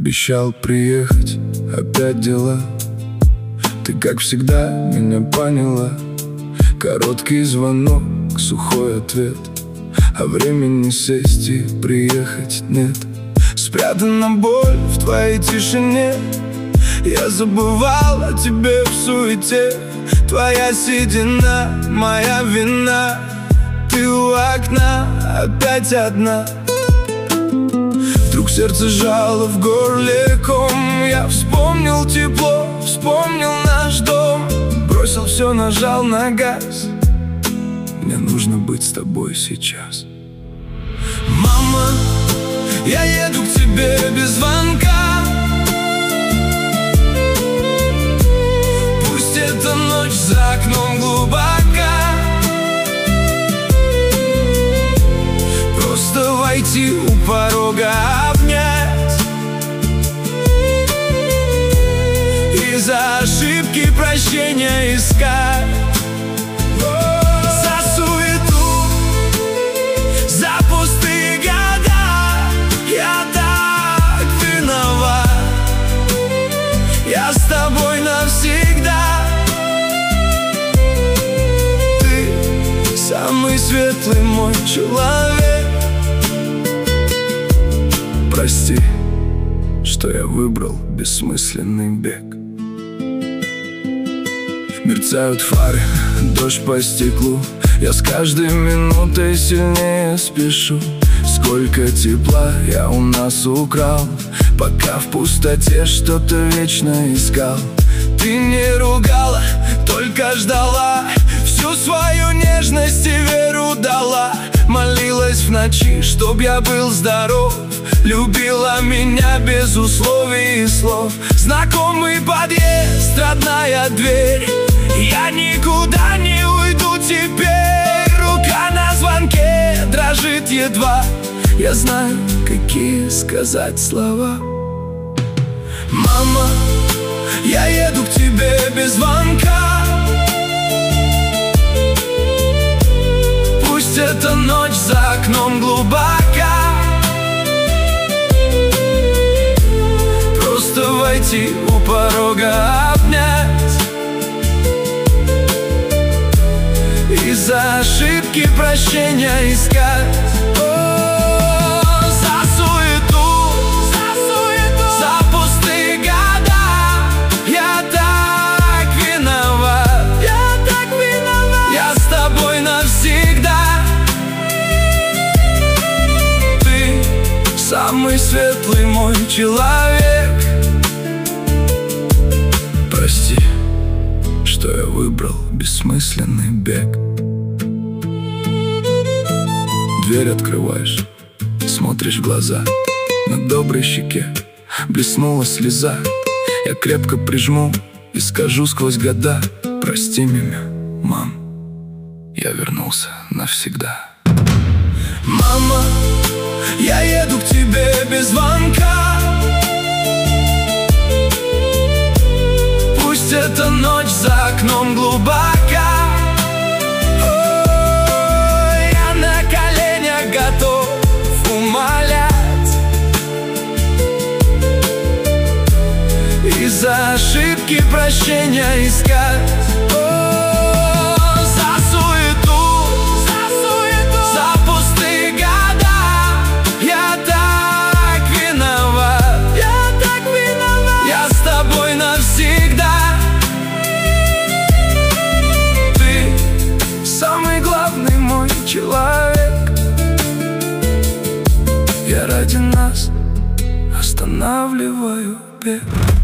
Обещал приехать, опять дела. Ты, как всегда, меня поняла. Короткий звонок, сухой ответ, а времени сесть и приехать нет. Спрятана боль в твоей тишине. Я забывал о тебе в суете. Твоя седина, моя вина. Ты у окна, опять одна. Вдруг сердце жало в горле ком. Я вспомнил тепло, вспомнил наш дом. Бросил все, нажал на газ. Мне нужно быть с тобой сейчас. Мама, я еду к тебе без звонка. Пусть эта ночь за окном глубока. Просто войти у порога, обнять и за ошибки прощения искать. За суету, за пустые года я так виноват. Я с тобой навсегда. Ты самый светлый мой человек. Прости, что я выбрал бессмысленный бег. Мерцают фары, дождь по стеклу. Я с каждой минутой сильнее спешу. Сколько тепла я у нас украл, пока в пустоте что-то вечно искал. Ты не ругала, только ждала. Всю свою нежность и веру дала. Молилась в ночи, чтоб я был здоров. Любила меня без условий и слов. Знакомый подъезд, родная дверь. Я никуда не уйду теперь. Рука на звонке дрожит едва. Я знаю, какие сказать слова. Мама, я еду к тебе без звонка. Пусть эта ночь за окном глубока. Просто войти у порога, обнять и за ошибки прощения искать. За суету, за пустые года я так виноват. Я с тобой навсегда. Ты самый светлый мой человек. Прости, что я выбрал бессмысленный бег. Дверь открываешь, смотришь в глаза. На доброй щеке блеснула слеза. Я крепко прижму и скажу сквозь года: прости меня, мам, я вернулся навсегда. Мама, я еду к тебе без звонка. Пусть эта ночь за окном глубока. Я на коленях готов умолять и за ошибки прощения искать. Человек, я ради нас останавливаю бег.